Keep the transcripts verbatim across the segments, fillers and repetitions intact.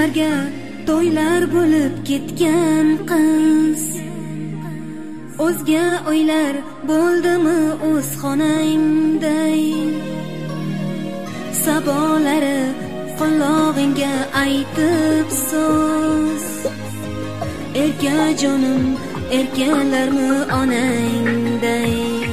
Shularga to'ylar bo'lib ketgan qiz, o'zga o'ylar bo'ldimi o'z xonangday? Sabolari qulog'ingga aytib so'z, erka jonim, erkalarmi onangday?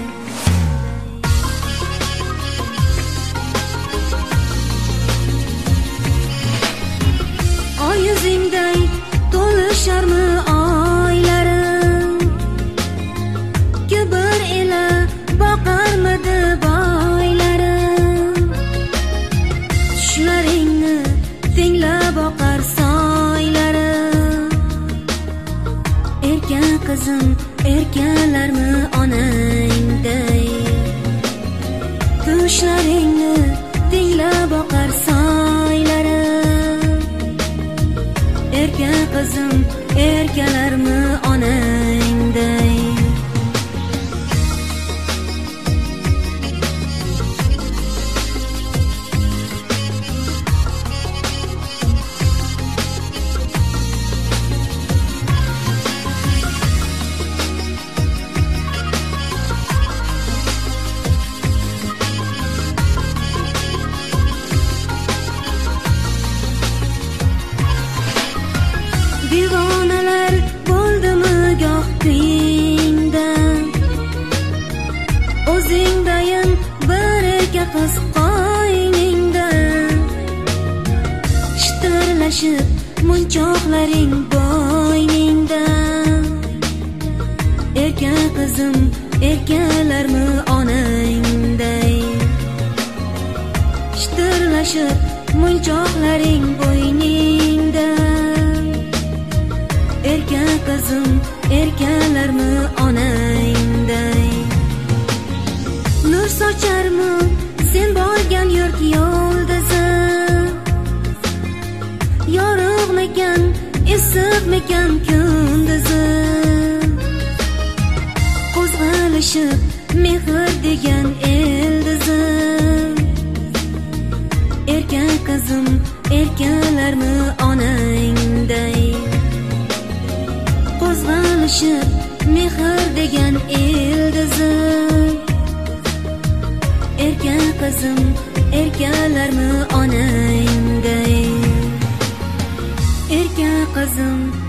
Yuzingday to'lisharmi oylarim, kibr ila boqarmidi boylarim? Tushlaringni tinglab boqar soylarim, erka qizim, erkalarmi onangday? Tushlaringni tinglab boqar soylarim, erka qizim, erkalarmi onangday? Divonalar bo'ldimi goh kuyingda, o'zingdayin bir erka qiz qo'yningda. Shitirlashib munchoqlaring bo'yningda, erka qizim, erkalarmi onangday? Shitirlashib munchoqlaring bo'yningda, erka qizim, erkalarmi onangday? Nur socharmi sen borgan yurt yulduzi? Yorug'mikan, issiqmikan kunduzi? Qo'zg'alishib mehr degan ildizi, erka qizim, erkalarmi onangday? Qo'zg'alishib mehr degan ildizi, erka qizim, erkalarmi onangday? Erka qizim,